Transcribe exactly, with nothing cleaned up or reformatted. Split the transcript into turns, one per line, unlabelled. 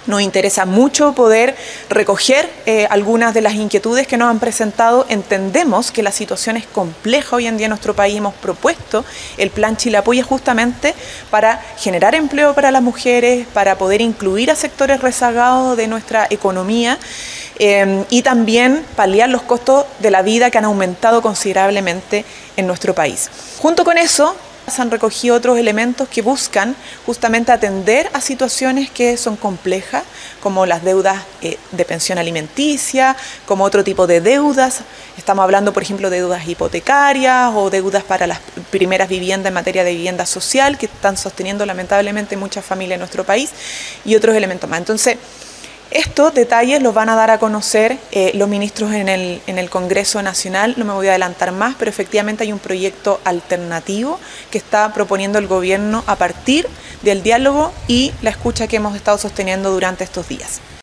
Nos interesa mucho poder recoger eh, algunas de las inquietudes que nos han presentado. Entendemos que la situación es compleja hoy en día en nuestro país. Hemos propuesto el Plan Chile Apoya justamente para generar empleo para las mujeres, para poder incluir a sectores rezagados de nuestra economía eh, y también paliar los costos de la vida que han aumentado considerablemente en nuestro país. Junto con eso, se han recogido otros elementos que buscan justamente atender a situaciones que son complejas, como las deudas eh, de pensión alimenticia, como otro tipo de deudas. Estamos hablando, por ejemplo, de deudas hipotecarias o deudas para las primeras viviendas en materia de vivienda social, que están sosteniendo lamentablemente muchas familias en nuestro país, y otros elementos más. Entonces, estos detalles los van a dar a conocer eh, los ministros en el, en el Congreso Nacional. No me voy a adelantar más, pero efectivamente hay un proyecto alternativo que está proponiendo el gobierno a partir del diálogo y la escucha que hemos estado sosteniendo durante estos días.